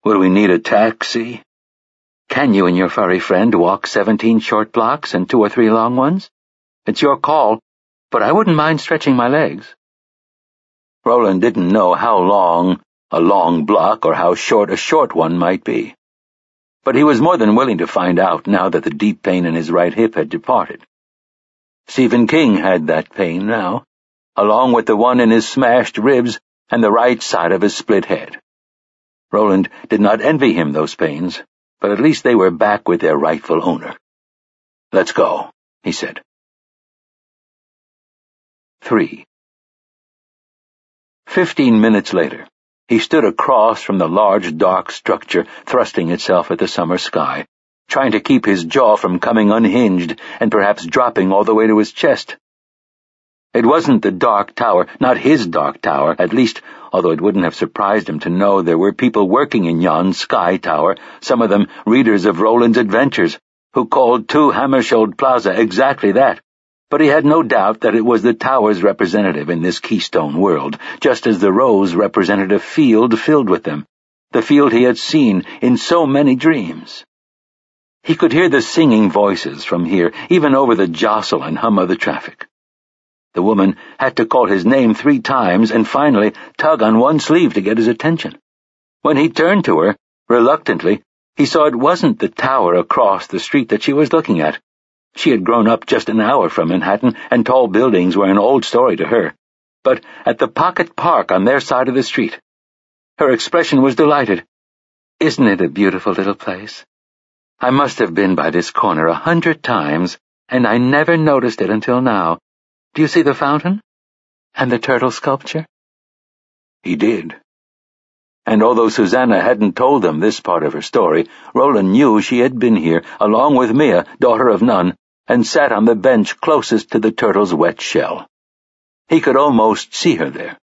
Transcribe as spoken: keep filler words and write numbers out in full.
Will we need a taxi? Can you and your furry friend walk seventeen short blocks and two or three long ones? It's your call, but I wouldn't mind stretching my legs. Roland didn't know how long a long block or how short a short one might be. But he was more than willing to find out now that the deep pain in his right hip had departed. Stephen King had that pain now, along with the one in his smashed ribs and the right side of his split head. Roland did not envy him those pains, but at least they were back with their rightful owner. "Let's go," he said. Three. Fifteen minutes later, he stood across from the large dark structure thrusting itself at the summer sky, trying to keep his jaw from coming unhinged and perhaps dropping all the way to his chest. It wasn't the dark tower, not his dark tower, at least, although it wouldn't have surprised him to know there were people working in yon sky tower, some of them readers of Roland's adventures, who called Two Hammersholt Plaza exactly that. But he had no doubt that it was the tower's representative in this Keystone world, just as the Rose represented a field filled with them, the field he had seen in so many dreams. He could hear the singing voices from here, even over the jostle and hum of the traffic. The woman had to call his name three times and finally tug on one sleeve to get his attention. When he turned to her, reluctantly, he saw it wasn't the tower across the street that she was looking at. She had grown up just an hour from Manhattan, and tall buildings were an old story to her, but at the Pocket Park on their side of the street. Her expression was delighted. "Isn't it a beautiful little place? I must have been by this corner a hundred times, and I never noticed it until now. Do you see the fountain? And the turtle sculpture?" He did. And although Susanna hadn't told them this part of her story, Roland knew she had been here, along with Mia, daughter of none, and sat on the bench closest to the turtle's wet shell. He could almost see her there,